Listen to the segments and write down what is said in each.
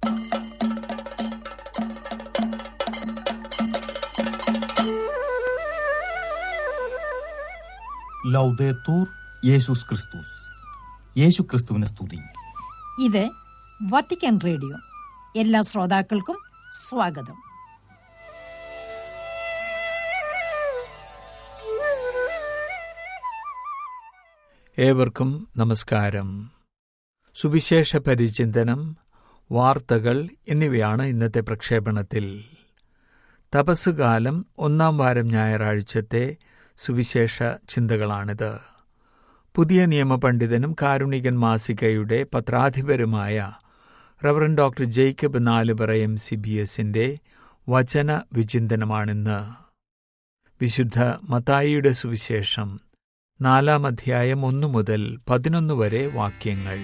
ലൗദേത്തൂർ യേശുസ് ക്രിസ്തുസ്. യേശു ക്രിസ്തുവിനെ സ്തുതി. ഇത് വത്തിക്കാൻ റേഡിയോ. എല്ലാ ശ്രോതാക്കൾക്കും സ്വാഗതം. ഏവർക്കും നമസ്കാരം. സുവിശേഷ പരിചിന്തനം, വാർത്തകൾ എന്നിവയാണ് ഇന്നത്തെ പ്രക്ഷേപണത്തിൽ. തപസ്സുകാലം 1-ാം വാരം ഞായറാഴ്ചത്തെ സുവിശേഷ ചിന്തകളാണിത്. പുതിയ നിയമപണ്ഡിതനും കാരുണികൻ മാസികയുടെ പത്രാധിപരുമായ റവറൻഡ് ഡോക്ടർ ജേക്കബ് നാലുപറ MCBSന്റെ വചന വിചിന്തനമാണിന്ന്. വിശുദ്ധ മത്തായിയുടെ സുവിശേഷം 4-ാം അധ്യായം 1 മുതൽ 11 വരെ വാക്യങ്ങൾ.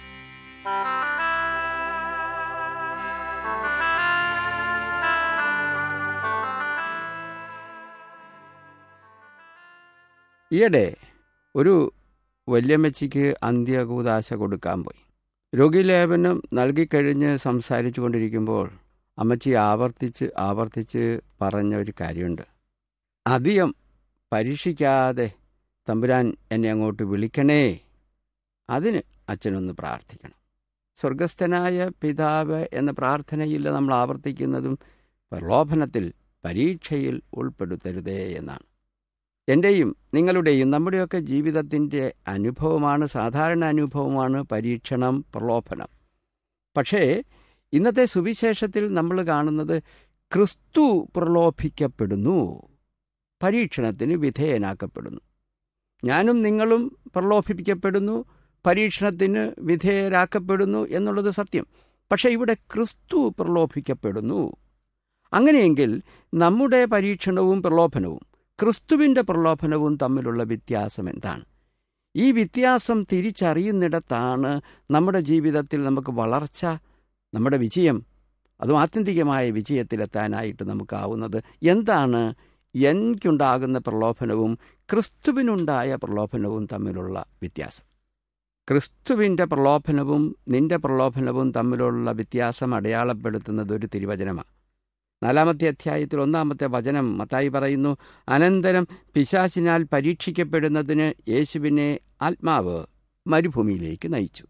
ഈയിടെ ഒരു വല്യമ്മച്ചിക്ക് അന്ത്യകൂദാശ കൊടുക്കാൻ പോയി. രോഗീലേപനം നൽകിക്കഴിഞ്ഞ് സംസാരിച്ചു കൊണ്ടിരിക്കുമ്പോൾ അമ്മച്ചി ആവർത്തിച്ച് പറഞ്ഞ ഒരു കാര്യമുണ്ട്. അധികം പരീക്ഷിക്കാതെ തമ്പുരാൻ എന്നെ അങ്ങോട്ട് വിളിക്കണേ, അതിന് അച്ഛനൊന്ന് പ്രാർത്ഥിക്കണം. സ്വർഗസ്ഥനായ പിതാവ് എന്ന പ്രാർത്ഥനയിൽ നമ്മൾ ആവർത്തിക്കുന്നതും പ്രലോഭനത്തിൽ, പരീക്ഷയിൽ ഉൾപ്പെടുത്തരുതേ എന്നാണ്. എൻ്റെയും നിങ്ങളുടെയും നമ്മുടെയൊക്കെ ജീവിതത്തിൻ്റെ അനുഭവമാണ്, സാധാരണ അനുഭവമാണ് പരീക്ഷണം, പ്രലോഭനം. പക്ഷേ ഇന്നത്തെ സുവിശേഷത്തിൽ നമ്മൾ കാണുന്നത് ക്രിസ്തു പ്രലോഭിക്കപ്പെടുന്നു, പരീക്ഷണത്തിന് വിധേയനാക്കപ്പെടുന്നു. ഞാനും നിങ്ങളും പ്രലോഭിപ്പിക്കപ്പെടുന്നു, പരീക്ഷണത്തിന് വിധേയരാക്കപ്പെടുന്നു എന്നുള്ളത് സത്യം. പക്ഷേ ഇവിടെ ക്രിസ്തു പ്രലോഭിക്കപ്പെടുന്നു. അങ്ങനെയെങ്കിൽ നമ്മുടെ പരീക്ഷണവും പ്രലോഭനവും ക്രിസ്തുവിൻ്റെ പ്രലോഭനവും തമ്മിലുള്ള വ്യത്യാസം എന്താണ്? ഈ വ്യത്യാസം തിരിച്ചറിയുന്നിടത്താണ് നമ്മുടെ ജീവിതത്തിൽ നമുക്ക് വളർച്ച, നമ്മുടെ വിജയം, അതും ആത്യന്തികമായ വിജയത്തിലെത്താനായിട്ട് നമുക്കാവുന്നത്. എന്താണ് എനിക്കുണ്ടാകുന്ന പ്രലോഭനവും ക്രിസ്തുവിനുണ്ടായ പ്രലോഭനവും തമ്മിലുള്ള വ്യത്യാസം? ക്രിസ്തുവിൻ്റെ പ്രലോഭനവും നിന്റെ പ്രലോഭനവും തമ്മിലുള്ള വ്യത്യാസം അടയാളപ്പെടുത്തുന്നത് ഒരു തിരുവചനമാണ്. 4-ാമത്തെ അധ്യായത്തിൽ 1-ാമത്തെ വചനം മത്തായി പറയുന്നു, അനന്തരം പിശാചിനാൽ പരീക്ഷിക്കപ്പെടുന്നതിന് യേശുവിനെ ആത്മാവ് മരുഭൂമിയിലേക്ക് നയിച്ചു.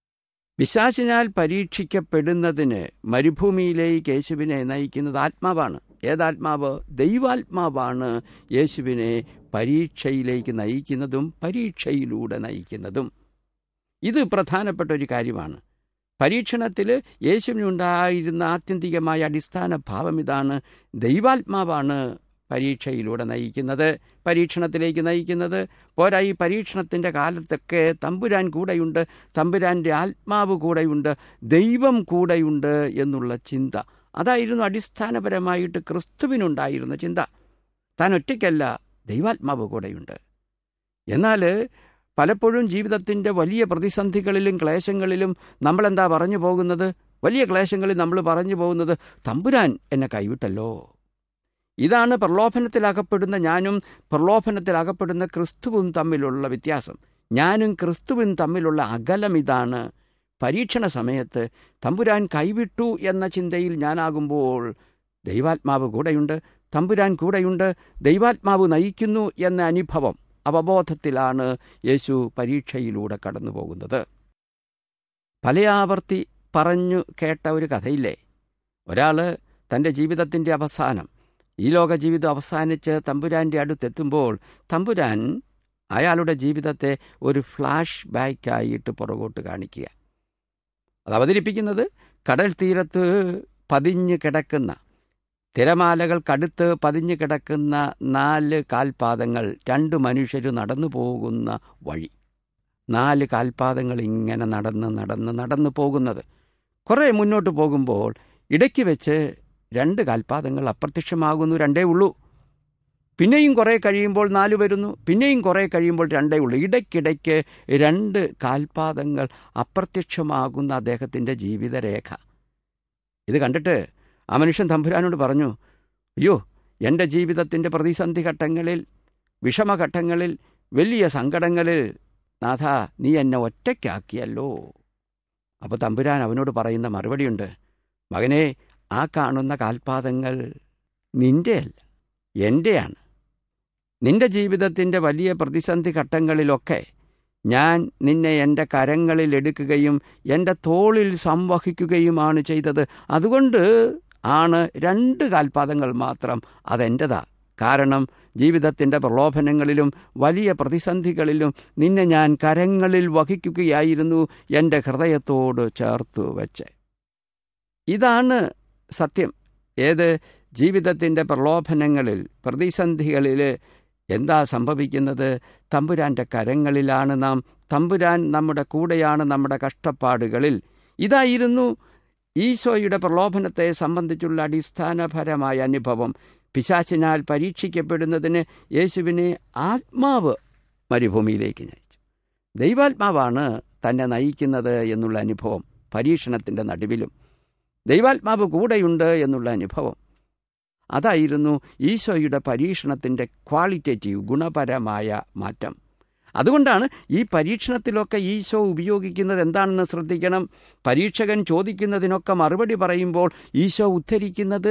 പിശാചിനാൽ പരീക്ഷിക്കപ്പെടുന്നതിന് മരുഭൂമിയിലേക്ക് യേശുവിനെ നയിക്കുന്നത് ആത്മാവാണ്. ഏതാത്മാവ്? ദൈവാത്മാവാണ് യേശുവിനെ പരീക്ഷയിലേക്ക് നയിക്കുന്നതും പരീക്ഷയിലൂടെ നയിക്കുന്നതും. ഇത് പ്രധാനപ്പെട്ട ഒരു കാര്യമാണ്. പരീക്ഷണത്തിൽ യേശുവിനുണ്ടായിരുന്ന ആത്യന്തികമായ അടിസ്ഥാന ഭാവം ഇതാണ്: ദൈവാത്മാവാണ് പരീക്ഷയിലൂടെ നയിക്കുന്നത്, പരീക്ഷണത്തിലേക്ക് നയിക്കുന്നത്. പോരാ, ഈ പരീക്ഷണത്തിൻ്റെ കാലത്തൊക്കെ തമ്പുരാൻ കൂടെയുണ്ട്, തമ്പുരാൻ്റെ ആത്മാവ് കൂടെയുണ്ട്, ദൈവം കൂടെയുണ്ട് എന്നുള്ള ചിന്ത. അതായിരുന്നു അടിസ്ഥാനപരമായിട്ട് ക്രിസ്തുവിനുണ്ടായിരുന്ന ചിന്ത. താൻ ഒറ്റയ്ക്കല്ല, ദൈവാത്മാവ് കൂടെയുണ്ട്. എന്നാൽ പലപ്പോഴും ജീവിതത്തിൻ്റെ വലിയ പ്രതിസന്ധികളിലും ക്ലേശങ്ങളിലും നമ്മളെന്താ പറഞ്ഞു പോകുന്നത്? വലിയ ക്ലേശങ്ങളിൽ നമ്മൾ പറഞ്ഞു പോകുന്നത്, തമ്പുരാൻ എന്നെ കൈവിട്ടല്ലോ. ഇതാണ് പ്രലോഭനത്തിലകപ്പെടുന്ന ഞാനും പ്രലോഭനത്തിലകപ്പെടുന്ന ക്രിസ്തുവും തമ്മിലുള്ള വ്യത്യാസം. ഞാനും ക്രിസ്തുവും തമ്മിലുള്ള അകലം ഇതാണ്. പരീക്ഷണ സമയത്ത് തമ്പുരാൻ കൈവിട്ടു എന്ന ചിന്തയിൽ ഞാനാകുമ്പോൾ ദൈവാത്മാവ് കൂടെയുണ്ട്, തമ്പുരാൻ കൂടെയുണ്ട്, ദൈവാത്മാവ് നയിക്കുന്നു എന്ന അനുഭവം, അവബോധത്തിലാണ് യേശു പരീക്ഷയിലൂടെ കടന്നു പോകുന്നത്. പലയാവർത്തി പറഞ്ഞു കേട്ട ഒരു കഥയില്ലേ? ഒരാൾ തൻ്റെ ജീവിതത്തിൻ്റെ അവസാനം, ഈ ലോക ജീവിതം അവസാനിച്ച് തമ്പുരാൻ്റെ അടുത്തെത്തുമ്പോൾ തമ്പുരാൻ അയാളുടെ ജീവിതത്തെ ഒരു ഫ്ലാഷ് ബാക്കായിട്ട് പുറകോട്ട് കാണിക്കുക. അത് അവതരിപ്പിക്കുന്നത് കടൽ തീരത്ത് പതിഞ്ഞ് കിടക്കുന്ന, തിരമാലകൾക്കടുത്ത് പതിഞ്ഞു കിടക്കുന്ന 4 കാൽപാദങ്ങൾ, 2 മനുഷ്യർ നടന്നു പോകുന്ന വഴി. 4 കാൽപാദങ്ങൾ ഇങ്ങനെ നടന്ന് പോകുന്നത്. കുറേ മുന്നോട്ട് പോകുമ്പോൾ ഇടയ്ക്ക് വെച്ച് 2 കാൽപാദങ്ങൾ അപ്രത്യക്ഷമാകുന്നു, 2 ഉള്ളൂ. പിന്നെയും കുറേ കഴിയുമ്പോൾ 4 വരുന്നു, പിന്നെയും കുറേ കഴിയുമ്പോൾ 2 ഉള്ളൂ. ഇടയ്ക്കിടയ്ക്ക് 2 കാൽപാദങ്ങൾ അപ്രത്യക്ഷമാകുന്ന അദ്ദേഹത്തിൻ്റെ ജീവിതരേഖ. ഇത് കണ്ടിട്ട് ആ മനുഷ്യൻ തമ്പുരാനോട് പറഞ്ഞു, അയ്യോ, എൻ്റെ ജീവിതത്തിൻ്റെ പ്രതിസന്ധി ഘട്ടങ്ങളിൽ, വിഷമഘട്ടങ്ങളിൽ, വലിയ സങ്കടങ്ങളിൽ നാഥ നീ എന്നെ ഒറ്റയ്ക്കാക്കിയല്ലോ. അപ്പോൾ തമ്പുരാൻ അവനോട് പറയുന്ന മറുപടിയുണ്ട്, മകനെ, ആ കാണുന്ന കാൽപാദങ്ങൾ നിൻ്റെയല്ല, എൻ്റെയാണ്. നിന്റെ ജീവിതത്തിൻ്റെ വലിയ പ്രതിസന്ധി ഘട്ടങ്ങളിലൊക്കെ ഞാൻ നിന്നെ എൻ്റെ കരങ്ങളിൽ എടുക്കുകയും എൻ്റെ തോളിൽ സംവഹിക്കുകയുമാണ് ചെയ്തത്. അതുകൊണ്ട് ആണ് 2 കാൽപാദങ്ങൾ മാത്രം അതെൻ്റെതാ. കാരണം ജീവിതത്തിൻ്റെ പ്രലോഭനങ്ങളിലും വലിയ പ്രതിസന്ധികളിലും നിന്നെ ഞാൻ കരങ്ങളിൽ വഹിക്കുകയായിരുന്നു, എൻ്റെ ഹൃദയത്തോട് ചേർത്തു വച്ച്. ഇതാണ് സത്യം. ഏത് ജീവിതത്തിൻ്റെ പ്രലോഭനങ്ങളിൽ, പ്രതിസന്ധികളിൽ എന്താ സംഭവിക്കുന്നത്? തമ്പുരാൻ്റെ കരങ്ങളിലാണ് നാം. തമ്പുരാൻ നമ്മുടെ കൂടെയാണ് നമ്മുടെ കഷ്ടപ്പാടുകളിൽ. ഇതായിരുന്നു ഈശോയുടെ പ്രലോഭനത്തെ സംബന്ധിച്ചുള്ള അടിസ്ഥാനപരമായ അനുഭവം. പിശാചിനാൽ പരീക്ഷിക്കപ്പെടുന്നതിന് യേശുവിനെ ആത്മാവ് മരുഭൂമിയിലേക്ക് നയിച്ചു. ദൈവാത്മാവാണ് തന്നെ നയിക്കുന്നത് എന്നുള്ള അനുഭവം. പരീക്ഷണത്തിൻ്റെ നടുവിലും ദൈവാത്മാവ് കൂടെയുണ്ട് എന്നുള്ള അനുഭവം. അതായിരുന്നു ഈശോയുടെ പരീക്ഷണത്തിൻ്റെ ക്വാളിറ്റേറ്റീവ്, ഗുണപരമായ മാറ്റം. അതുകൊണ്ടാണ് ഈ പരീക്ഷണത്തിലൊക്കെ ഈശോ ഉപയോഗിക്കുന്നത് എന്താണെന്ന് ശ്രദ്ധിക്കണം. പരീക്ഷകൻ ചോദിക്കുന്നതിനൊക്കെ മറുപടി പറയുമ്പോൾ ഈശോ ഉദ്ധരിക്കുന്നത്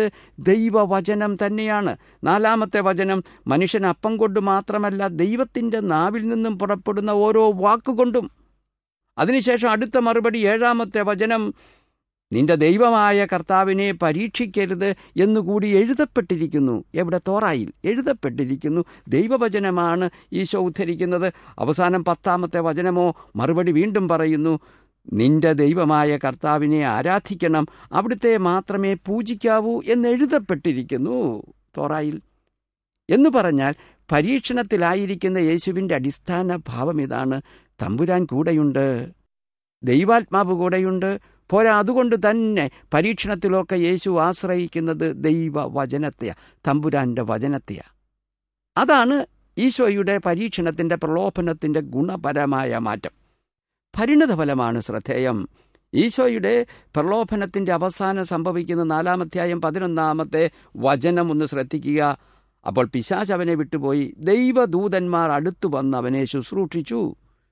ദൈവവചനം തന്നെയാണ്. 4-ാമത്തെ വചനം മനുഷ്യൻ അപ്പം കൊണ്ട് മാത്രമല്ല, ദൈവത്തിൻ്റെ നാവിൽ നിന്നും പുറപ്പെടുന്ന ഓരോ വാക്കുകൊണ്ടും. അതിനുശേഷം അടുത്ത മറുപടി 7-ാമത്തെ വചനം, നിന്റെ ദൈവമായ കർത്താവിനെ പരീക്ഷിക്കരുത് എന്നുകൂടി എഴുതപ്പെട്ടിരിക്കുന്നു. എവിടെ? തോറായിൽ എഴുതപ്പെട്ടിരിക്കുന്നു. ദൈവവചനമാണ് ഈശോ ഉദ്ധരിക്കുന്നത്. അവസാനം 10-ാമത്തെ വചനമോ മറുപടി വീണ്ടും പറയുന്നു, നിന്റെ ദൈവമായ കർത്താവിനെ ആരാധിക്കണം, അവിടുത്തെ മാത്രമേ പൂജിക്കാവൂ എന്നെഴുതപ്പെട്ടിരിക്കുന്നു തോറായിൽ. എന്ന് പറഞ്ഞാൽ പരീക്ഷണത്തിലായിരിക്കുന്ന യേശുവിൻ്റെ അടിസ്ഥാന ഭാവം ഇതാണ്: തമ്പുരാൻ കൂടെയുണ്ട്, ദൈവാത്മാവ് കൂടെയുണ്ട്. പോരാ, അതുകൊണ്ട് തന്നെ പരീക്ഷണത്തിലൊക്കെ യേശു ആശ്രയിക്കുന്നത് ദൈവവചനത്തെയാണ്, തമ്പുരാൻ്റെ വചനത്തെയാണ്. അതാണ് ഈശോയുടെ പരീക്ഷണത്തിൻ്റെ പ്രലോഭനത്തിൻ്റെ ഗുണപരമായ മാറ്റം. പരിണതഫലമാണ് ശ്രദ്ധേയം. ഈശോയുടെ പ്രലോഭനത്തിൻ്റെ അവസാനം സംഭവിക്കുന്ന 4-ാം അധ്യായം 11-ാമത്തെ വചനം ഒന്ന് ശ്രദ്ധിക്കുക. അപ്പോൾ പിശാച് അവനെ വിട്ടുപോയി, ദൈവദൂതന്മാർ അടുത്തു വന്ന് അവനെ ശുശ്രൂഷിച്ചു.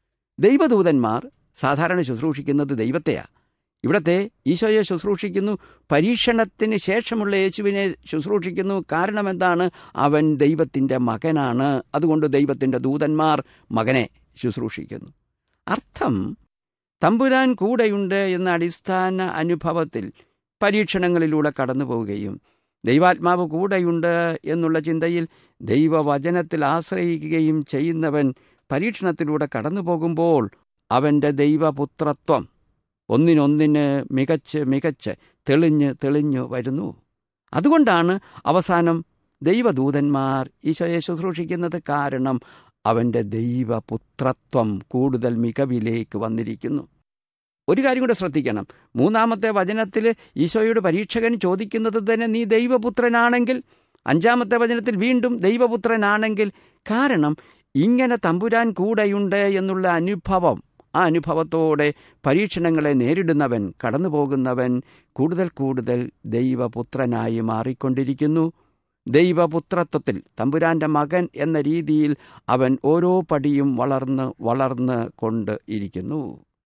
ദൈവദൂതന്മാർ സാധാരണ ശുശ്രൂഷിക്കുന്നത് ദൈവത്തെയാണ്. ഇവിടത്തെ ഈശോയെ ശുശ്രൂഷിക്കുന്നു, പരീക്ഷണത്തിന് ശേഷമുള്ള യേശുവിനെ ശുശ്രൂഷിക്കുന്നു. കാരണം എന്താണ്? അവൻ ദൈവത്തിൻ്റെ മകനാണ്. അതുകൊണ്ട് ദൈവത്തിൻ്റെ ദൂതന്മാർ മകനെ ശുശ്രൂഷിക്കുന്നു. അർത്ഥം, തമ്പുരാൻ കൂടെയുണ്ട് എന്ന അടിസ്ഥാന അനുഭവത്തിൽ പരീക്ഷണങ്ങളിലൂടെ കടന്നു പോവുകയും ദൈവാത്മാവ് കൂടെയുണ്ട് എന്നുള്ള ചിന്തയിൽ ദൈവവചനത്തിൽ ആശ്രയിക്കുകയും ചെയ്യുന്നവൻ പരീക്ഷണത്തിലൂടെ കടന്നു പോകുമ്പോൾ അവൻ്റെ ദൈവപുത്രത്വം ഒന്നിനൊന്നിന് മികച്ച് തെളിഞ്ഞു വരുന്നു. അതുകൊണ്ടാണ് അവസാനം ദൈവദൂതന്മാർ ഈശോയെ ശുശ്രൂഷിക്കുന്നത്. കാരണം അവൻ്റെ ദൈവപുത്രത്വം കൂടുതൽ മികവിലേക്ക് വന്നിരിക്കുന്നു. ഒരു കാര്യം കൂടെ ശ്രദ്ധിക്കണം. 3-ാമത്തെ വചനത്തിൽ ഈശോയോട് പരീക്ഷകൻ ചോദിക്കുന്നത് തന്നെ നീ ദൈവപുത്രനാണെങ്കിൽ, 5-ാമത്തെ വചനത്തിൽ വീണ്ടും ദൈവപുത്രനാണെങ്കിൽ. കാരണം ഇങ്ങനെ തമ്പുരാൻ കൂടെയുണ്ട് എന്നുള്ള അനുഭവം, ആ അനുഭവത്തോടെ പരീക്ഷണങ്ങളെ നേരിടുന്നവൻ, കടന്നു പോകുന്നവൻ കൂടുതൽ ദൈവപുത്രനായി മാറിക്കൊണ്ടിരിക്കുന്നു. ദൈവപുത്രത്വത്തിൽ തമ്പുരാൻ്റെ മകൻ എന്ന രീതിയിൽ അവൻ ഓരോ പടിയും വളർന്ന് കൊണ്ട് ഇരിക്കുന്നു.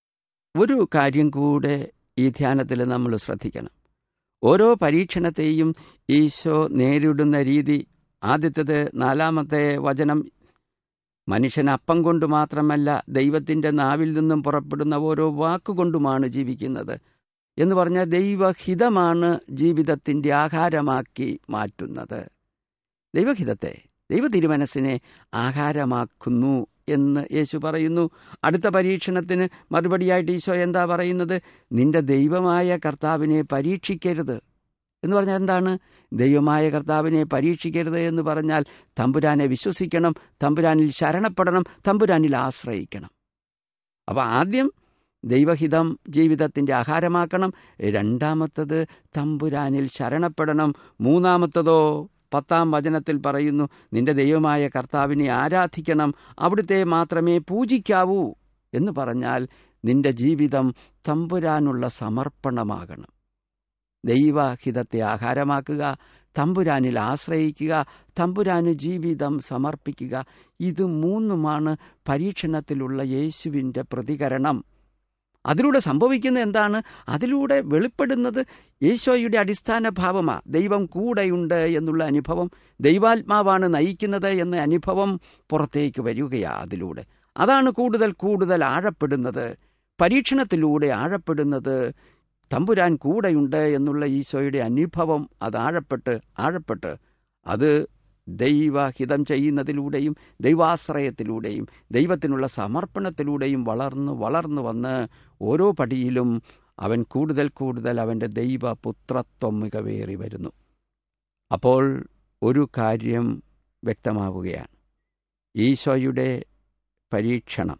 ഒരു കാര്യം കൂടെ ഈ ധ്യാനത്തിൽ നമ്മൾ ശ്രദ്ധിക്കണം. ഓരോ പരീക്ഷണത്തെയും ഈശോ നേരിടുന്ന രീതി. ആദ്യത്തേത് 4-ാമത്തെ വചനം, മനുഷ്യൻ അപ്പം കൊണ്ട് മാത്രമല്ല ദൈവത്തിൻ്റെ നാവിൽ നിന്നും പുറപ്പെടുന്ന ഓരോ വാക്കുകൊണ്ടുമാണ് ജീവിക്കുന്നത് എന്ന് പറഞ്ഞാൽ ദൈവഹിതമാണ് ജീവിതത്തിൻ്റെ ആഹാരമാക്കി മാറ്റുന്നത്. ദൈവഹിതത്തെ, ദൈവ തിരുമനസ്സിനെ ആഹാരമാക്കുന്നു എന്ന് യേശു പറയുന്നു. അടുത്ത പരീക്ഷണത്തിന് മറുപടിയായിട്ട് ഈശോ എന്താ പറയുന്നത്? നിന്റെ ദൈവമായ കർത്താവിനെ പരീക്ഷിക്കരുത് എന്ന് പറഞ്ഞാൽ എന്താണ്? ദൈവമായ കർത്താവിനെ പരീക്ഷിക്കരുത് എന്ന് പറഞ്ഞാൽ തമ്പുരാനെ വിശ്വസിക്കണം, തമ്പുരാനിൽ ശരണപ്പെടണം, തമ്പുരാനിൽ ആശ്രയിക്കണം. അപ്പോൾ ആദ്യം ദൈവഹിതം ജീവിതത്തിൻ്റെ ആഹാരമാക്കണം. 2-ാമത്തത് തമ്പുരാനിൽ ശരണപ്പെടണം. 3-ാമത്തതോ 10-ാം വചനത്തിൽ പറയുന്നു, നിന്റെ ദൈവമായ കർത്താവിനെ ആരാധിക്കണം, അവിടുത്തെ മാത്രമേ പൂജിക്കാവൂ എന്ന് പറഞ്ഞാൽ നിന്റെ ജീവിതം തമ്പുരാനുള്ള സമർപ്പണമാകണം. ദൈവഹിതത്തെ ആഹാരമാക്കുക, തമ്പുരാനിൽ ആശ്രയിക്കുക, തമ്പുരാന് ജീവിതം സമർപ്പിക്കുക. ഇത് 3മാണ് പരീക്ഷണത്തിലുള്ള യേശുവിൻ്റെ പ്രതികരണം. അതിലൂടെ സംഭവിക്കുന്ന എന്താണ്? അതിലൂടെ വെളിപ്പെടുന്നത് ഈശോയുടെ അടിസ്ഥാന ഭാവമാണ്. ദൈവം കൂടെയുണ്ട് എന്നുള്ള അനുഭവം, ദൈവാത്മാവാണ് നയിക്കുന്നത് എന്ന അനുഭവം പുറത്തേക്ക് വരികയാണ് അതിലൂടെ. അതാണ് കൂടുതൽ കൂടുതൽ ആഴപ്പെടുന്നത്, പരീക്ഷണത്തിലൂടെ ആഴപ്പെടുന്നത്. തമ്പുരാൻ കൂടെയുണ്ട് എന്നുള്ള ഈശോയുടെ അനുഭവം അത് ആഴപ്പെട്ട് അത് ദൈവഹിതം ചെയ്യുന്നതിലൂടെയും ദൈവാശ്രയത്തിലൂടെയും ദൈവത്തിനുള്ള സമർപ്പണത്തിലൂടെയും വളർന്നു വന്ന് ഓരോ പടിയിലും അവൻ കൂടുതൽ കൂടുതൽ അവൻ്റെ ദൈവപുത്രത്വം മികവേറി വരുന്നു. അപ്പോൾ ഒരു കാര്യം വ്യക്തമാവുകയാണ്. ഈശോയുടെ പരീക്ഷണം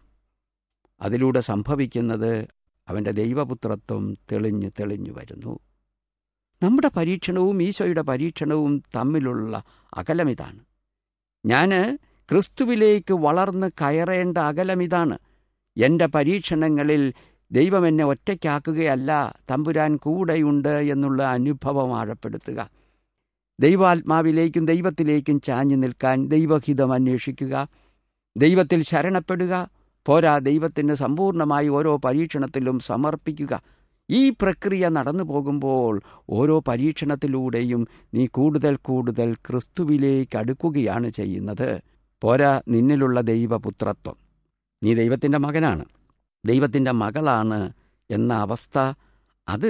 അതിലൂടെ സംഭവിക്കുന്നത് അവൻ്റെ ദൈവപുത്രത്വം തെളിഞ്ഞു വരുന്നു. നമ്മുടെ പരീക്ഷണവും ഈശോയുടെ പരീക്ഷണവും തമ്മിലുള്ള അകലമിതാണ്. ഞാൻ ക്രിസ്തുവിലേക്ക് വളർന്ന് കയറേണ്ട അകലമിതാണ്. എൻ്റെ പരീക്ഷണങ്ങളിൽ ദൈവം എന്നെ ഒറ്റയ്ക്കാക്കുകയല്ല, തമ്പുരാൻ കൂടെയുണ്ട് എന്നുള്ള അനുഭവം ആഴപ്പെടുത്തുക. ദൈവാത്മാവിലേക്കും ദൈവത്തിലേക്കും ചാഞ്ഞു നിൽക്കാൻ ദൈവഹിതം അന്വേഷിക്കുക, ദൈവത്തിൽ ശരണപ്പെടുക. പോരാ, ദൈവത്തിന് സമ്പൂർണ്ണമായി ഓരോ പരീക്ഷണത്തിലും സമർപ്പിക്കുക. ഈ പ്രക്രിയ നടന്നു പോകുമ്പോൾ ഓരോ പരീക്ഷണത്തിലൂടെയും നീ കൂടുതൽ കൂടുതൽ ക്രിസ്തുവിലേക്ക് അടുക്കുകയാണ് ചെയ്യുന്നത്. പോരാ, നിന്നിലുള്ള ദൈവപുത്രത്വം, നീ ദൈവത്തിൻ്റെ മകനാണ്, ദൈവത്തിൻ്റെ മകളാണ് എന്ന അവസ്ഥ, അത്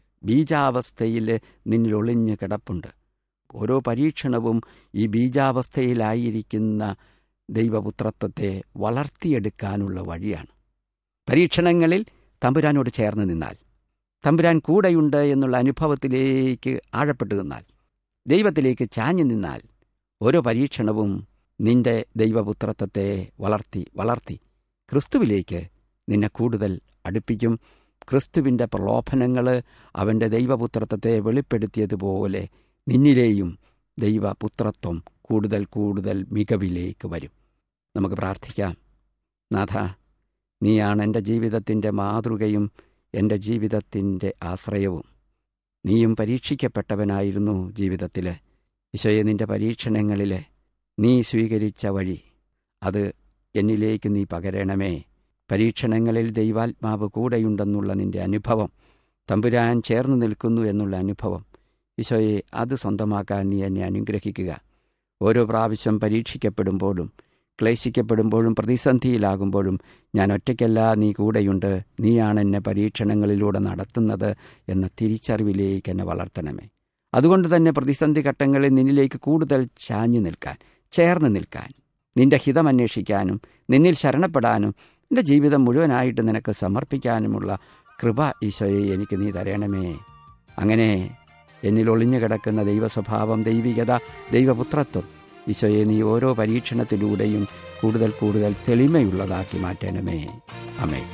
ബീജാവസ്ഥയിൽ നിന്നിൽ ഒളിഞ്ഞു കിടപ്പുണ്ട്. ഓരോ പരീക്ഷണവും ഈ ബീജാവസ്ഥയിലായിരിക്കുന്ന ദൈവപുത്രത്വത്തെ വളർത്തിയെടുക്കാനുള്ള വഴിയാണ്. പരീക്ഷണങ്ങളിൽ തമ്പുരാനോട് ചേർന്ന് നിന്നാൽ, തമ്പുരാൻ കൂടെയുണ്ട് എന്നുള്ള അനുഭവത്തിലേക്ക് ആഴപ്പെട്ടു നിന്നാൽ, ദൈവത്തിലേക്ക് ചാഞ്ഞു നിന്നാൽ, ഓരോ പരീക്ഷണവും നിന്റെ ദൈവപുത്രത്വത്തെ വളർത്തി ക്രിസ്തുവിലേക്ക് നിന്നെ കൂടുതൽ അടുപ്പിക്കും. ക്രിസ്തുവിൻ്റെ പ്രലോഭനങ്ങൾ അവൻ്റെ ദൈവപുത്രത്വത്തെ വെളിപ്പെടുത്തിയതുപോലെ നിന്നിലെയും ദൈവപുത്രത്വം കൂടുതൽ കൂടുതൽ മികവിലേക്ക് വരും. നമുക്ക് പ്രാർത്ഥിക്കാം. നാഥ, നീയാണ് എൻ്റെ ജീവിതത്തിൻ്റെ മാതൃകയും എൻ്റെ ജീവിതത്തിൻ്റെ ആശ്രയവും. നീയും പരീക്ഷിക്കപ്പെട്ടവനായിരുന്നു ജീവിതത്തിൽ. ഈശോയെ, നിൻ്റെ പരീക്ഷണങ്ങളിൽ നീ സ്വീകരിച്ച വഴി അത് എന്നിലേക്ക് നീ പകരണമേ. പരീക്ഷണങ്ങളിൽ ദൈവാത്മാവ് കൂടെയുണ്ടെന്നുള്ള നിൻ്റെ അനുഭവം, തമ്പുരാൻ ചേർന്ന് നിൽക്കുന്നു എന്നുള്ള അനുഭവം, ഈശോയെ, അത് സ്വന്തമാക്കാൻ നീ എന്നെ അനുഗ്രഹിക്കുക. ഓരോ പ്രാവശ്യം പരീക്ഷിക്കപ്പെടുമ്പോഴും ക്ലേശിക്കപ്പെടുമ്പോഴും പ്രതിസന്ധിയിലാകുമ്പോഴും ഞാൻ ഒറ്റയ്ക്കല്ല, നീ കൂടെയുണ്ട്, നീയാണ് എന്നെ പരീക്ഷണങ്ങളിലൂടെ നടത്തുന്നത് എന്ന തിരിച്ചറിവിലേക്ക് എന്നെ വളർത്തണമേ. അതുകൊണ്ട് തന്നെ പ്രതിസന്ധി ഘട്ടങ്ങളിൽ നിന്നിലേക്ക് കൂടുതൽ ചാഞ്ഞു നിൽക്കാൻ, ചേർന്ന് നിൽക്കാൻ, നിന്റെ ഹിതം അന്വേഷിക്കാനും നിന്നിൽ ശരണപ്പെടാനും എൻ്റെ ജീവിതം മുഴുവനായിട്ട് നിനക്ക് സമർപ്പിക്കാനുമുള്ള കൃപ ഈശോയെ എനിക്ക് നീ തരണമേ. അങ്ങനെ എന്നിൽ ഒളിഞ്ഞു കിടക്കുന്ന ദൈവസ്വഭാവം, ദൈവികത, ദൈവപുത്രത്വം ഈശോയെ നീ ഓരോ പരീക്ഷണത്തിലൂടെയും കൂടുതൽ കൂടുതൽ തെളിമയുള്ളതാക്കി മാറ്റണമേ. ആമേൻ.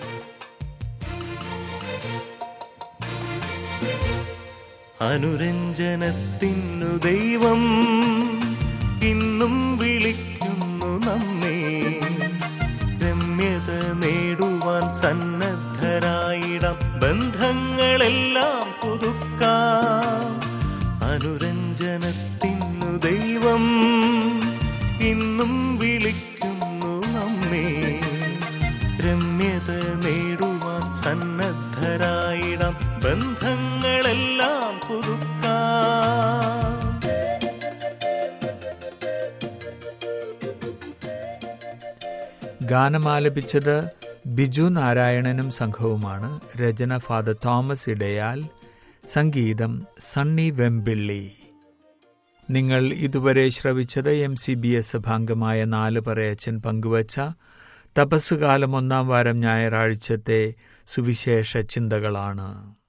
അനുരഞ്ജനത്തിനു ദൈവം ഇന്നും വിളിക്കുന്നു നമ്മെ, രമ്യത നേടുവാൻ സന്നദ്ധരായിടാം, ബന്ധങ്ങളെല്ലാം പുതുക്കാം. അനുരഞ്ജനത്തിനു ദൈവം ഇന്നും വിളിക്കുന്നു നമ്മെ, രമ്യത നേടുവാൻ സന്നദ്ധരായിടാം, ബന്ധങ്ങളെല്ലാം പുതുക്കാം. ഗാനമാലപിച്ചത് ബിജു നാരായണനും സംഘവുമാണ്. രചന ഫാദർ തോമസ് ഇടയാൽ, സംഗീതം സണ്ണി വെമ്പിള്ളി. നിങ്ങൾ ഇതുവരെ ശ്രവിച്ചത് MCBS സഭാംഗമായ 4 പറയച്ചൻ പങ്കുവച്ച തപസ്സുകാലം 1-ാം വാരം ഞായറാഴ്ചത്തെ സുവിശേഷ ചിന്തകളാണ്.